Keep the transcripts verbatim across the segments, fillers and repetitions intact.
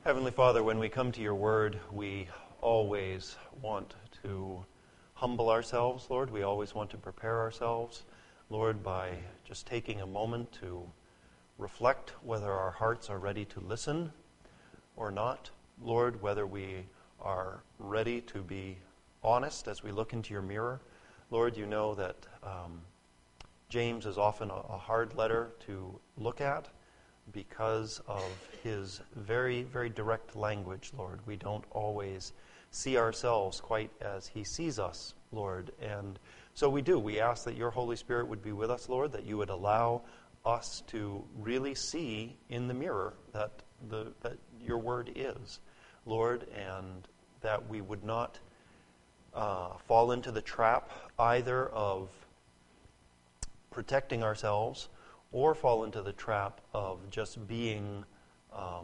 Heavenly Father, when we come to your word, we always want to humble ourselves, Lord. We always want to prepare ourselves, Lord, by just taking a moment to reflect whether our hearts are ready to listen or not. Lord, whether we are ready to be honest as we look into your mirror. Lord, you know that um, James is often a, a hard letter to look at because of his very, very direct language, Lord. We don't always see ourselves quite as he sees us, Lord. And so we do. We ask that your Holy Spirit would be with us, Lord, that you would allow us to really see in the mirror that the that your word is, Lord, and that we would not uh, fall into the trap either of protecting ourselves or fall into the trap of just being um,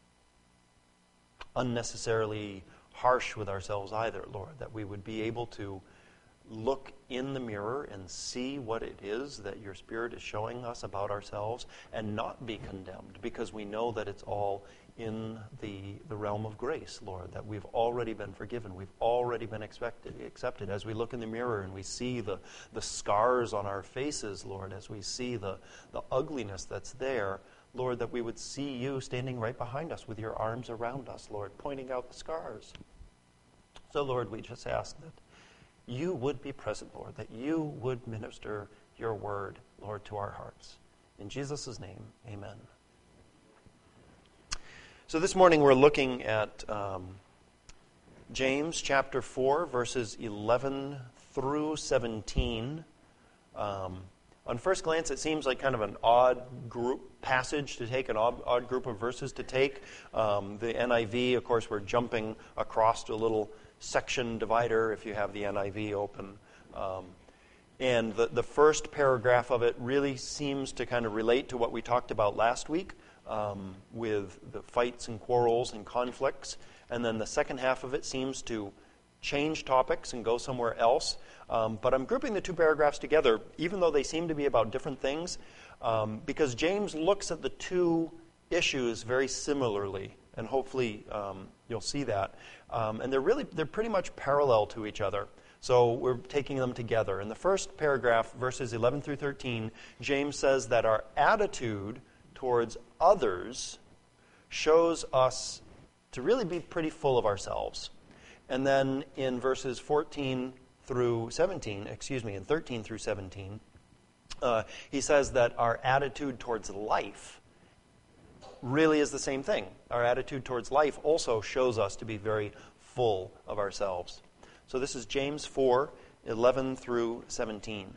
unnecessarily harsh with ourselves either, Lord, that we would be able to look in the mirror and see what it is that your Spirit is showing us about ourselves and not be condemned, because we know that it's all in the the realm of grace, Lord, that we've already been forgiven. We've already been expected, accepted. As we look in the mirror and we see the, the scars on our faces, Lord, as we see the, the ugliness that's there, Lord, that we would see you standing right behind us with your arms around us, Lord, pointing out the scars. So, Lord, we just ask that you would be present, Lord, that you would minister your word, Lord, to our hearts. In Jesus' name, amen. So this morning we're looking at um, James chapter four, verses eleven through seventeen. Um, on first glance, it seems like kind of an odd group passage to take, an odd, odd group of verses to take. Um, the N I V, of course, we're jumping across a little section divider if you have the N I V open. Um, and the, the first paragraph of it really seems to kind of relate to what we talked about last week. Um, with the fights and quarrels and conflicts. And then the second half of it seems to change topics and go somewhere else. Um, but I'm grouping the two paragraphs together, even though they seem to be about different things, um, because James looks at the two issues very similarly, and hopefully um, you'll see that. Um, and they're really, they're pretty much parallel to each other. So we're taking them together. In the first paragraph, verses eleven through thirteen, James says that our attitude towards others shows us to really be pretty full of ourselves. And then in verses fourteen through seventeen, excuse me, in thirteen through seventeen, uh, he says that our attitude towards life really is the same thing. Our attitude towards life also shows us to be very full of ourselves. So this is James four, eleven through seventeen.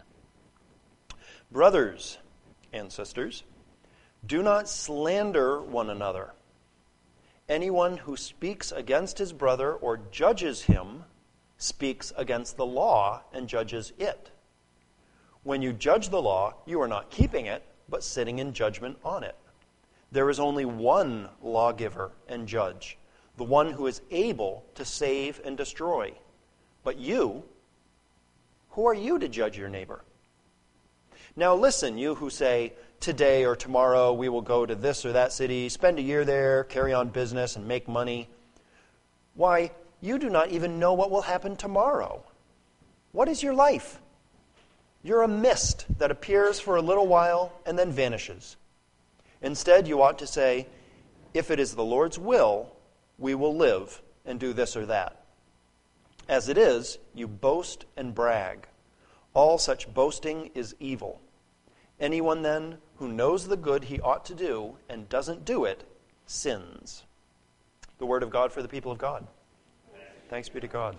Brothers and sisters, do not slander one another. Anyone who speaks against his brother or judges him speaks against the law and judges it. When you judge the law, you are not keeping it, but sitting in judgment on it. There is only one lawgiver and judge, the one who is able to save and destroy. But you, who are you to judge your neighbor? Now listen, you who say, today or tomorrow we will go to this or that city, spend a year there, carry on business, and make money. Why, you do not even know what will happen tomorrow. What is your life? You're a mist that appears for a little while and then vanishes. Instead, you ought to say, if it is the Lord's will, we will live and do this or that. As it is, you boast and brag. All such boasting is evil. Anyone, then, who knows the good he ought to do and doesn't do it, sins. The word of God for the people of God. Thanks be to God.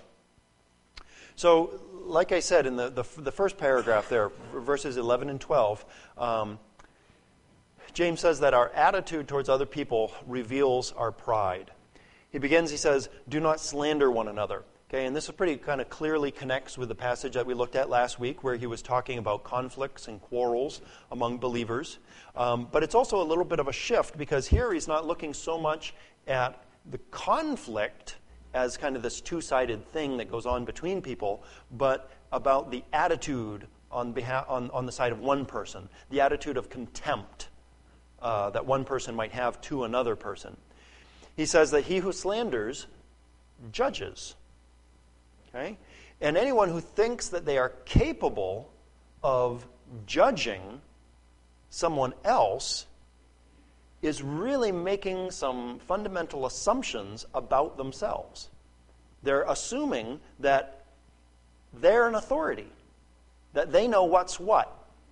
So, like I said in the, the, the first paragraph there, verses eleven and twelve, um, James says that our attitude towards other people reveals our pride. He begins, he says, do not slander one another. Okay, and this is pretty kind of clearly connects with the passage that we looked at last week where he was talking about conflicts and quarrels among believers. Um, but it's also a little bit of a shift because here he's not looking so much at the conflict as kind of this two-sided thing that goes on between people, but about the attitude on behalf on, on the side of one person, the attitude of contempt uh, that one person might have to another person. He says that he who slanders judges. Okay? And anyone who thinks that they are capable of judging someone else is really making some fundamental assumptions about themselves. They're assuming that they're an authority, that they know what's what.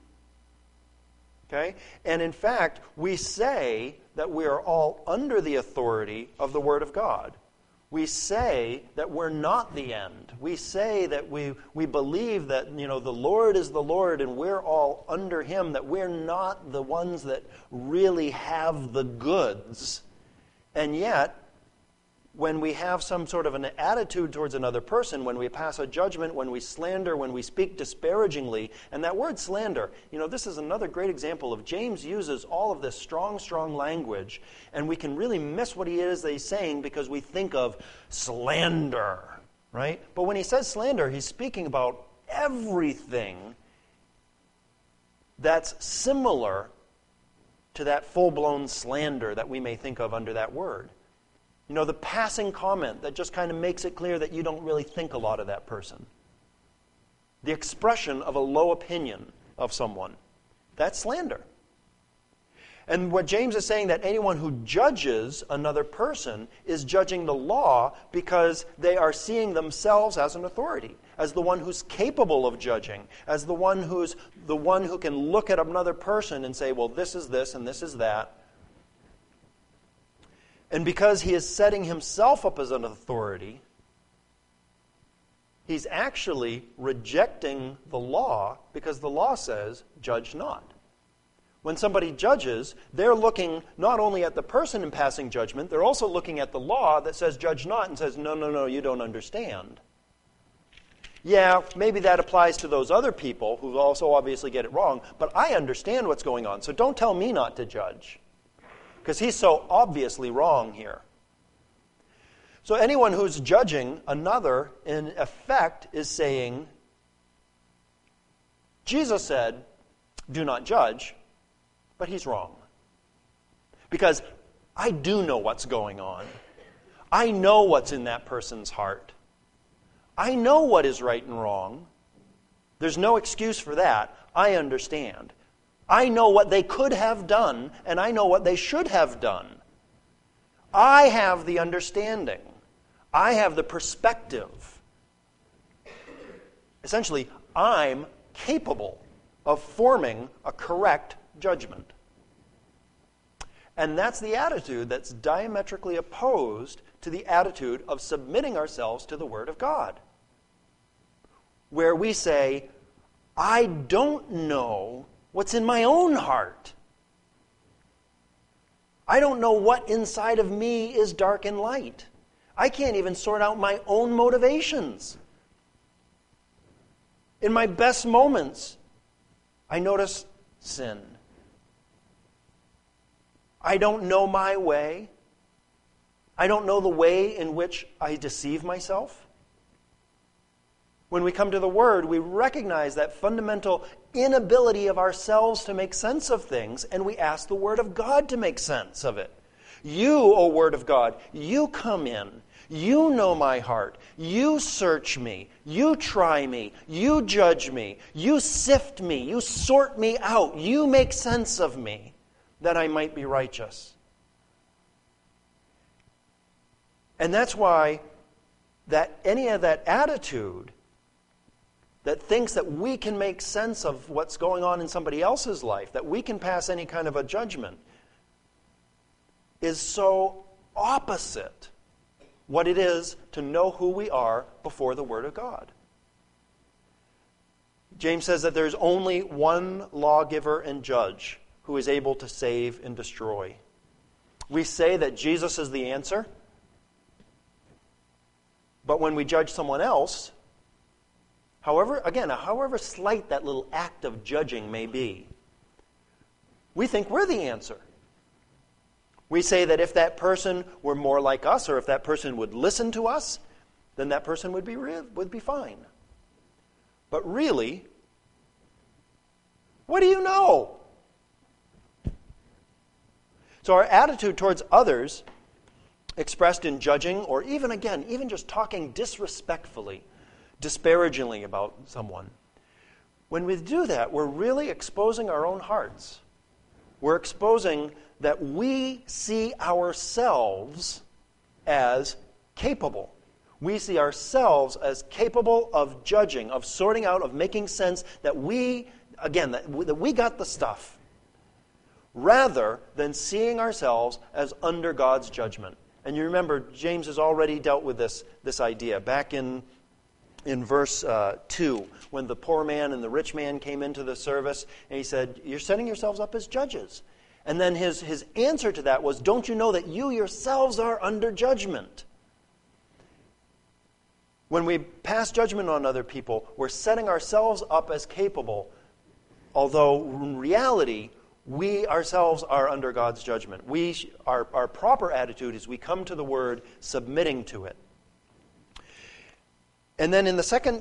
Okay? And in fact, we say that we are all under the authority of the Word of God. We say that we're not the end. We say that we, we believe that, you know, the Lord is the Lord and we're all under Him, that we're not the ones that really have the goods. And yet, when we have some sort of an attitude towards another person, when we pass a judgment, when we slander, when we speak disparagingly, and that word slander, you know, this is another great example of James uses all of this strong, strong language, and we can really miss what he is that he's saying because we think of slander, right? But when he says slander, he's speaking about everything that's similar to that full-blown slander that we may think of under that word. You know, the passing comment that just kind of makes it clear that you don't really think a lot of that person. The expression of a low opinion of someone. That's slander. And what James is saying, that anyone who judges another person is judging the law because they are seeing themselves as an authority, as the one who's capable of judging, as the one who's the one who can look at another person and say, well, this is this and this is that. And because he is setting himself up as an authority, he's actually rejecting the law because the law says, judge not. When somebody judges, they're looking not only at the person in passing judgment, they're also looking at the law that says judge not and says, no, no, no, you don't understand. Yeah, maybe that applies to those other people who also obviously get it wrong, but I understand what's going on, so don't tell me not to judge. Because he's so obviously wrong here. So anyone who's judging another, in effect, is saying, Jesus said, do not judge, but he's wrong. Because I do know what's going on. I know what's in that person's heart. I know what is right and wrong. There's no excuse for that. I understand. I know what they could have done, and I know what they should have done. I have the understanding. I have the perspective. Essentially, I'm capable of forming a correct judgment. And that's the attitude that's diametrically opposed to the attitude of submitting ourselves to the Word of God. Where we say, I don't know what's in my own heart. I don't know what inside of me is dark and light. I can't even sort out my own motivations. In my best moments, I notice sin. I don't know my way. I don't know the way in which I deceive myself. When we come to the Word, we recognize that fundamental inability of ourselves to make sense of things, and we ask the Word of God to make sense of it. You, O Word of God, you come in. You know my heart. You search me. You try me. You judge me. You sift me. You sort me out. You make sense of me, that I might be righteous. And that's why that any of that attitude that thinks that we can make sense of what's going on in somebody else's life, that we can pass any kind of a judgment, is so opposite what it is to know who we are before the Word of God. James says that there's only one lawgiver and judge who is able to save and destroy. We say that Jesus is the answer, but when we judge someone else, However, again, however slight that little act of judging may be, we think we're the answer. We say that if that person were more like us, or if that person would listen to us, then that person would be would be fine. But really, what do you know? So our attitude towards others expressed in judging, or even, again, even just talking disrespectfully, disparagingly about someone. When we do that, we're really exposing our own hearts. We're exposing that we see ourselves as capable. We see ourselves as capable of judging, of sorting out, of making sense, that we, again, that we, that we got the stuff, rather than seeing ourselves as under God's judgment. And you remember, James has already dealt with this, this idea. Back in, in verse uh, two, when the poor man and the rich man came into the service, and he said, you're setting yourselves up as judges. And then his, his answer to that was, don't you know that you yourselves are under judgment? When we pass judgment on other people, we're setting ourselves up as capable, although in reality, we ourselves are under God's judgment. We, our, our proper attitude is we come to the Word submitting to it. And then in the second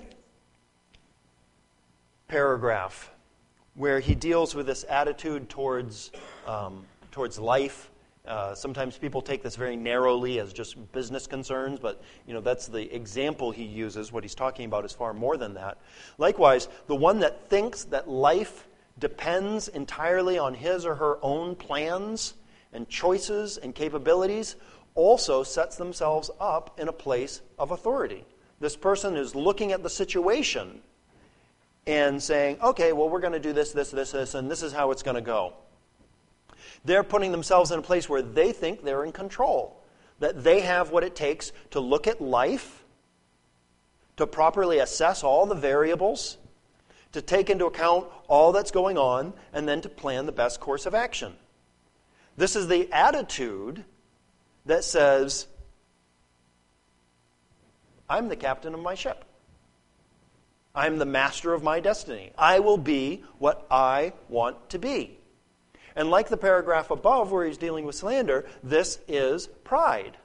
paragraph, where he deals with this attitude towards, um, towards life, uh, sometimes people take this very narrowly as just business concerns, but you know that's the example he uses. What he's talking about is far more than that. Likewise, the one that thinks that life depends entirely on his or her own plans and choices and capabilities also sets themselves up in a place of authority. This person is looking at the situation and saying, okay, well, we're going to do this, this, this, this, and this is how it's going to go. They're putting themselves in a place where they think they're in control, that they have what it takes to look at life, to properly assess all the variables, to take into account all that's going on, and then to plan the best course of action. This is the attitude that says, I'm the captain of my ship. I'm the master of my destiny. I will be what I want to be. And like the paragraph above where he's dealing with slander, this is pride.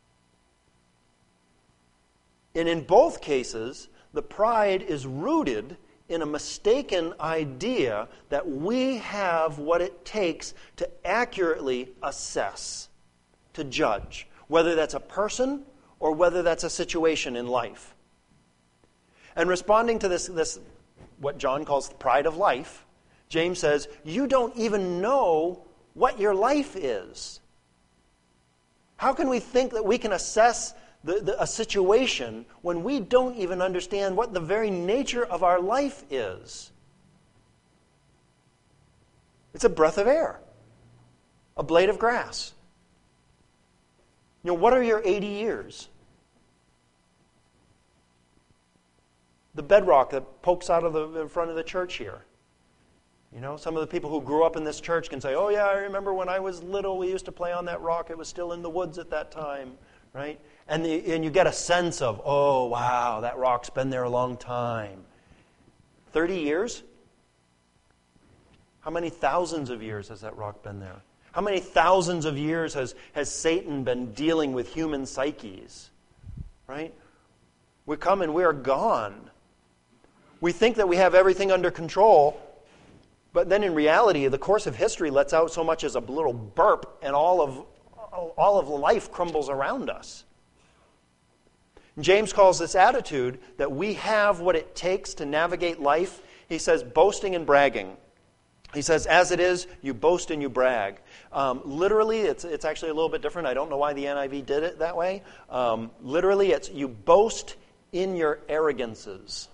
And in both cases, the pride is rooted in a mistaken idea that we have what it takes to accurately assess, to judge, whether that's a person or whether that's a situation in life. And responding to this, this what John calls the pride of life, James says, you don't even know what your life is. How can we think that we can assess the, the, a situation when we don't even understand what the very nature of our life is? It's a breath of air, a blade of grass. You know, what are your eighty years? The bedrock that pokes out of the in front of the church here. You know, some of the people who grew up in this church can say, oh yeah, I remember when I was little, we used to play on that rock. It was still in the woods at that time, right? And, the, and you get a sense of, oh wow, that rock's been there a long time. thirty years? How many thousands of years has that rock been there? How many thousands of years has, has Satan been dealing with human psyches? Right? We come and we are gone. We think that we have everything under control, but then in reality, the course of history lets out so much as a little burp, and all of, all of life crumbles around us. James calls this attitude that we have what it takes to navigate life. He says boasting and bragging. He says, as it is, you boast and you brag. Um, literally, it's it's actually a little bit different. I don't know why the N I V did it that way. Um, literally, it's you boast in your arrogances.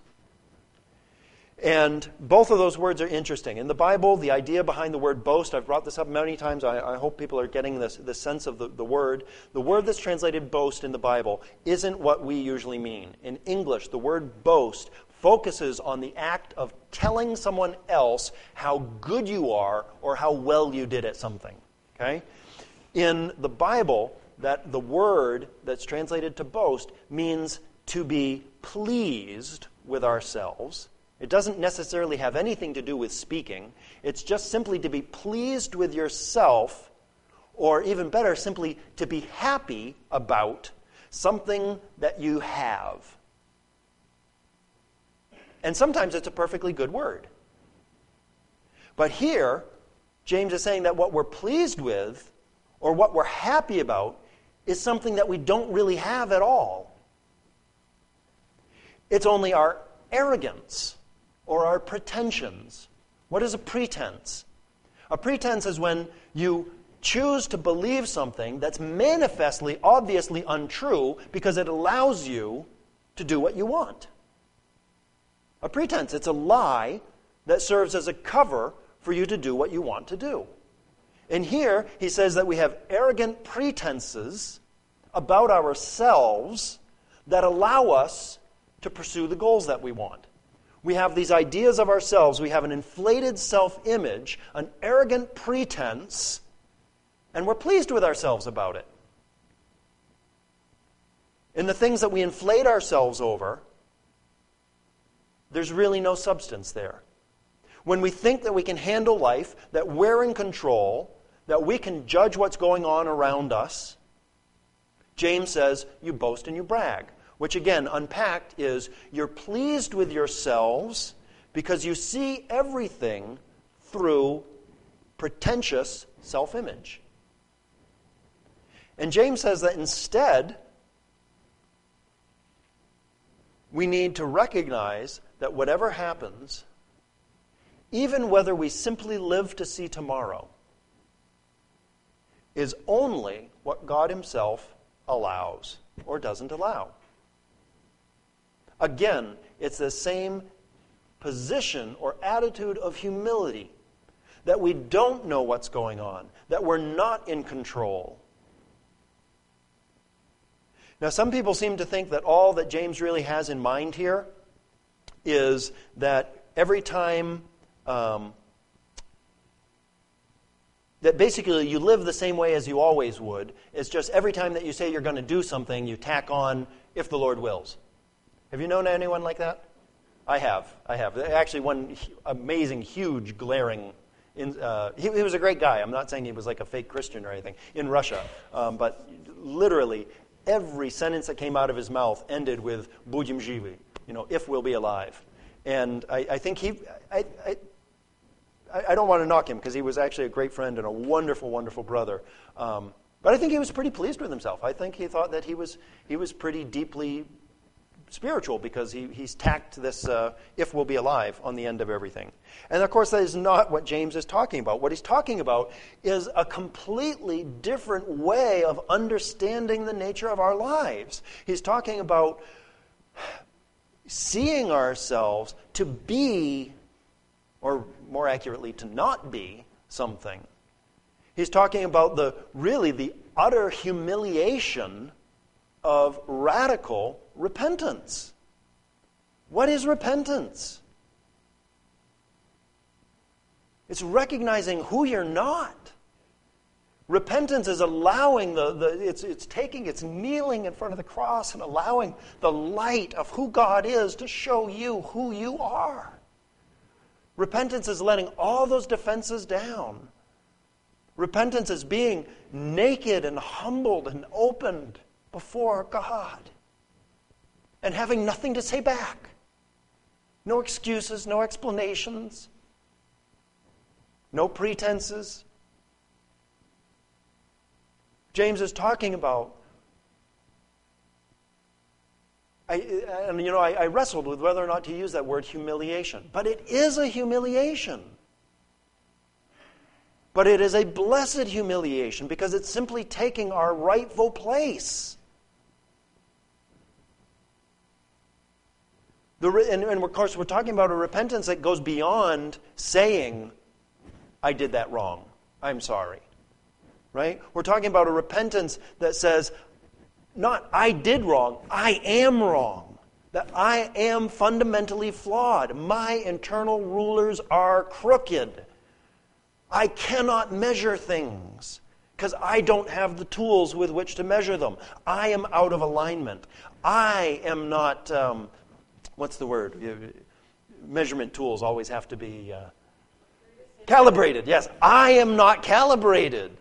And both of those words are interesting. In the Bible, the idea behind the word boast, I've brought this up many times. I, I hope people are getting this, this sense of the, the word. The word that's translated boast in the Bible isn't what we usually mean. In English, the word boast focuses on the act of telling someone else how good you are or how well you did at something. Okay? In the Bible, that the word that's translated to boast means to be pleased with ourselves. It doesn't necessarily have anything to do with speaking. It's just simply to be pleased with yourself, or even better, simply to be happy about something that you have. And sometimes it's a perfectly good word. But here, James is saying that what we're pleased with, or what we're happy about, is something that we don't really have at all. It's only our arrogance or our pretensions. What is a pretense? A pretense is when you choose to believe something that's manifestly, obviously untrue because it allows you to do what you want. A pretense, it's a lie that serves as a cover for you to do what you want to do. And here, he says that we have arrogant pretenses about ourselves that allow us to pursue the goals that we want. We have these ideas of ourselves. We have an inflated self-image, an arrogant pretense, and we're pleased with ourselves about it. In the things that we inflate ourselves over, there's really no substance there. When we think that we can handle life, that we're in control, that we can judge what's going on around us, James says, you boast and you brag. Which again, unpacked, is you're pleased with yourselves because you see everything through pretentious self-image. And James says that instead, we need to recognize that whatever happens, even whether we simply live to see tomorrow, is only what God himself allows or doesn't allow. Again, it's the same position or attitude of humility, that we don't know what's going on, that we're not in control. Now, some people seem to think that all that James really has in mind here is that every time, um, that basically you live the same way as you always would. It's just every time that you say you're going to do something, you tack on, if the Lord wills. Have you known anyone like that? I have. I have. Actually, one amazing, huge, glaring... In, uh, he, he was a great guy. I'm not saying he was like a fake Christian or anything, in Russia. Um, but literally, every sentence that came out of his mouth ended with "Budem zhivi," you know, if we'll be alive. And I, I think he... I, I, I don't want to knock him, because he was actually a great friend and a wonderful, wonderful brother. Um, but I think he was pretty pleased with himself. I think he thought that he was he was pretty deeply spiritual, because he, he's tacked this uh, if we'll be alive on the end of everything. And of course, that is not what James is talking about. What he's talking about is a completely different way of understanding the nature of our lives. He's talking about seeing ourselves to be, or more accurately, to not be something. He's talking about the really the utter humiliation of radical repentance. What is repentance? It's recognizing who you're not. Repentance is allowing the, the it's it's taking, it's kneeling in front of the cross and allowing the light of who God is to show you who you are. Repentance is letting all those defenses down. Repentance is being naked and humbled and opened before God and having nothing to say back. No excuses, no explanations, no pretenses. James is talking about, I, and you know, I, I wrestled with whether or not to use that word humiliation, but it is a humiliation. But it is a blessed humiliation, because it's simply taking our rightful place. The, and, and of course, we're talking about a repentance that goes beyond saying, I did that wrong, I'm sorry. Right? We're talking about a repentance that says, not I did wrong, I am wrong. That I am fundamentally flawed. My internal rulers are crooked. I cannot measure things because I don't have the tools with which to measure them. I am out of alignment. I am not, um, what's the word? Measurement tools always have to be uh, calibrated. Yes, I am not calibrated.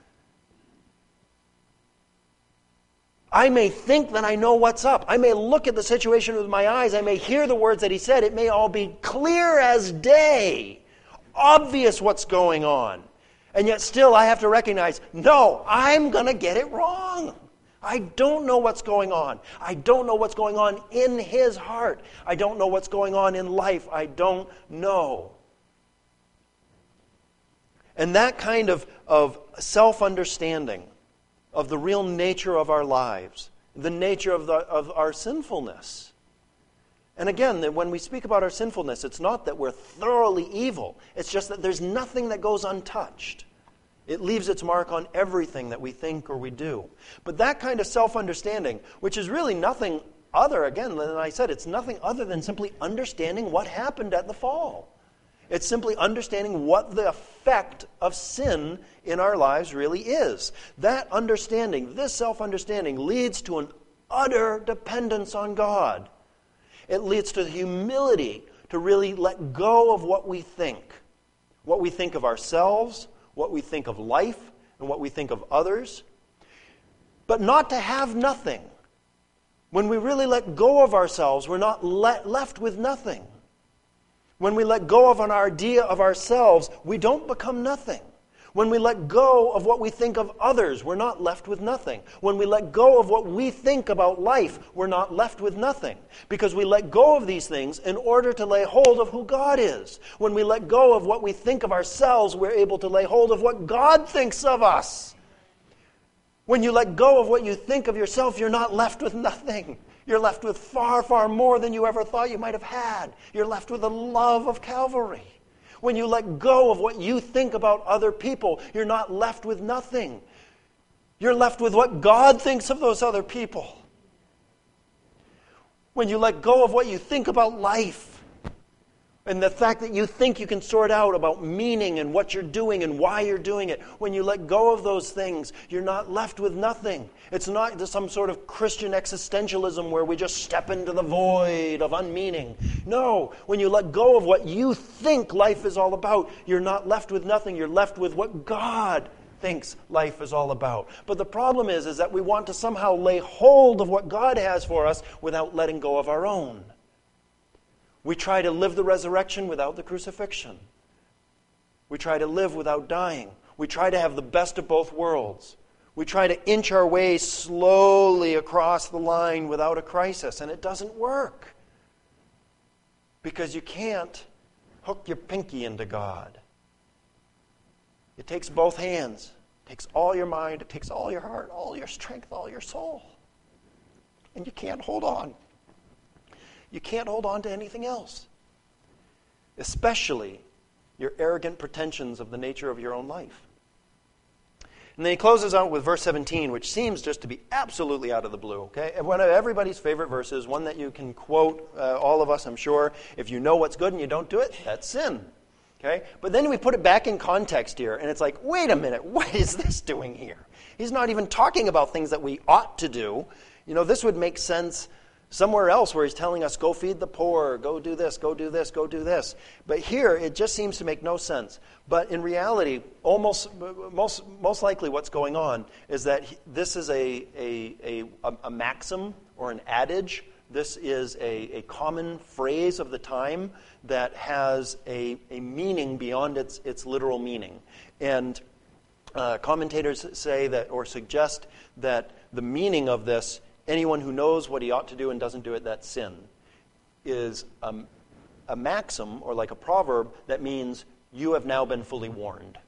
I may think that I know what's up. I may look at the situation with my eyes. I may hear the words that he said. It may all be clear as day, obvious what's going on. And yet still I have to recognize, no, I'm going to get it wrong. I don't know what's going on. I don't know what's going on in his heart. I don't know what's going on in life. I don't know. And that kind of, of self-understanding of the real nature of our lives, the nature of, the, of our sinfulness. And again, when we speak about our sinfulness, it's not that we're thoroughly evil. It's just that there's nothing that goes untouched. It leaves its mark on everything that we think or we do. But that kind of self-understanding, which is really nothing other, again, than I said, it's nothing other than simply understanding what happened at the fall. It's simply understanding what the effect of sin in our lives really is. That understanding, this self-understanding, leads to an utter dependence on God. It leads to humility to really let go of what we think. What we think of ourselves, what we think of life, and what we think of others. But not to have nothing. When we really let go of ourselves, we're not le- left with nothing. When we let go of an idea of ourselves, we don't become nothing. When we let go of what we think of others, we're not left with nothing. When we let go of what we think about life, we're not left with nothing. Because we let go of these things in order to lay hold of who God is. When we let go of what we think of ourselves, we're able to lay hold of what God thinks of us. When you let go of what you think of yourself, you're not left with nothing. You're left with far, far more than you ever thought you might have had. You're left with the love of Calvary. When you let go of what you think about other people, you're not left with nothing. You're left with what God thinks of those other people. When you let go of what you think about life, and the fact that you think you can sort out about meaning and what you're doing and why you're doing it, when you let go of those things, you're not left with nothing. It's not some sort of Christian existentialism where we just step into the void of unmeaning. No, when you let go of what you think life is all about, you're not left with nothing. You're left with what God thinks life is all about. But the problem is, is that we want to somehow lay hold of what God has for us without letting go of our own. We try to live the resurrection without the crucifixion. We try to live without dying. We try to have the best of both worlds. We try to inch our way slowly across the line without a crisis, and it doesn't work. Because you can't hook your pinky into God. It takes both hands. It takes all your mind. It takes all your heart, all your strength, all your soul. And you can't hold on. You can't hold on to anything else. Especially your arrogant pretensions of the nature of your own life. And then he closes out with verse seventeen, which seems just to be absolutely out of the blue. Okay, one of everybody's favorite verses, one that you can quote, uh, all of us, I'm sure. If you know what's good and you don't do it, that's sin. Okay, but then we put it back in context here, and it's like, wait a minute, what is this doing here? He's not even talking about things that we ought to do. You know, this would make sense somewhere else where he's telling us, go feed the poor, go do this, go do this, go do this. But here, it just seems to make no sense. But in reality, almost most most likely what's going on is that he, this is a, a, a, a maxim or an adage. This is a, a common phrase of the time that has a, a meaning beyond its, its literal meaning. And uh, commentators say that, or suggest that the meaning of this, anyone who knows what he ought to do and doesn't do it, that's sin, is um, a maxim, or like a proverb, that means you have now been fully warned.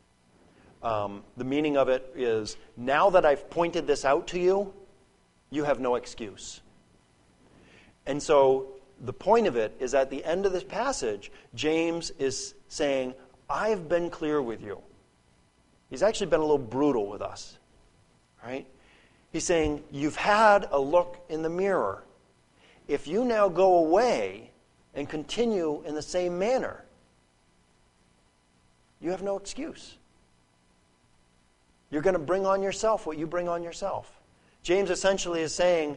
Um, the meaning of it is, now that I've pointed this out to you, you have no excuse. And so the point of it is, at the end of this passage, James is saying, I've been clear with you. He's actually been a little brutal with us, right? He's saying, you've had a look in the mirror. If you now go away and continue in the same manner, you have no excuse. You're going to bring on yourself what you bring on yourself. James essentially is saying,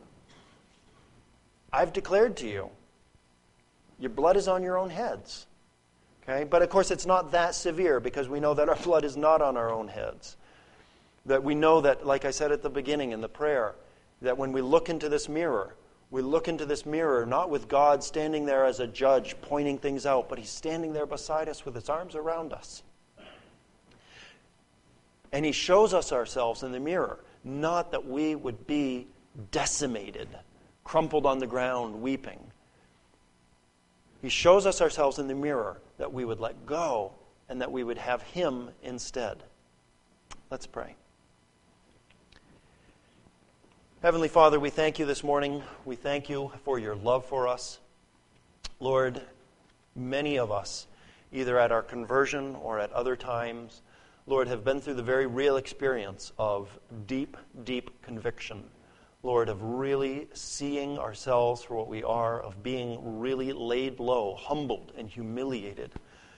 I've declared to you, your blood is on your own heads. Okay? But of course it's not that severe, because we know that our blood is not on our own heads. That we know that, like I said at the beginning in the prayer, that when we look into this mirror, we look into this mirror not with God standing there as a judge pointing things out, but he's standing there beside us with his arms around us. And he shows us ourselves in the mirror, not that we would be decimated, crumpled on the ground, weeping. He shows us ourselves in the mirror that we would let go and that we would have him instead. Let's pray. Heavenly Father, we thank you this morning. We thank you for your love for us. Lord, many of us, either at our conversion or at other times, Lord, have been through the very real experience of deep, deep conviction. Lord, of really seeing ourselves for what we are, of being really laid low, humbled, and humiliated.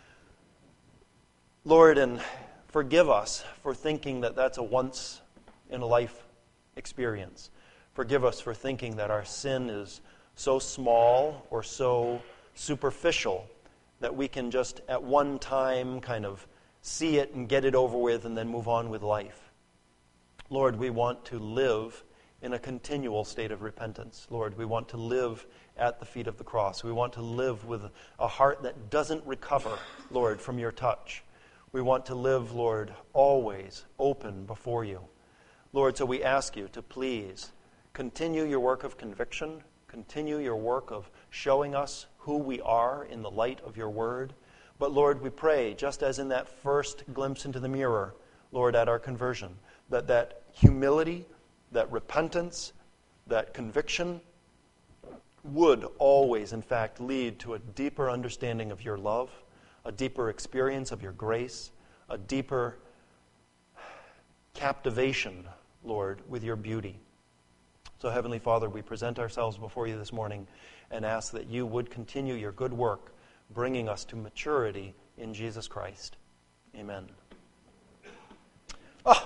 Lord, and forgive us for thinking that that's a once-in-a-life experience. Forgive us for thinking that our sin is so small or so superficial that we can just at one time kind of see it and get it over with and then move on with life. Lord, we want to live in a continual state of repentance. Lord, we want to live at the feet of the cross. We want to live with a heart that doesn't recover, Lord, from your touch. We want to live, Lord, always open before you. Lord, so we ask you to please continue your work of conviction, continue your work of showing us who we are in the light of your word. But Lord, we pray, just as in that first glimpse into the mirror, Lord, at our conversion, that that humility, that repentance, that conviction would always, in fact, lead to a deeper understanding of your love, a deeper experience of your grace, a deeper captivation, Lord, with your beauty. So, Heavenly Father, we present ourselves before you this morning and ask that you would continue your good work, bringing us to maturity in Jesus Christ. Amen.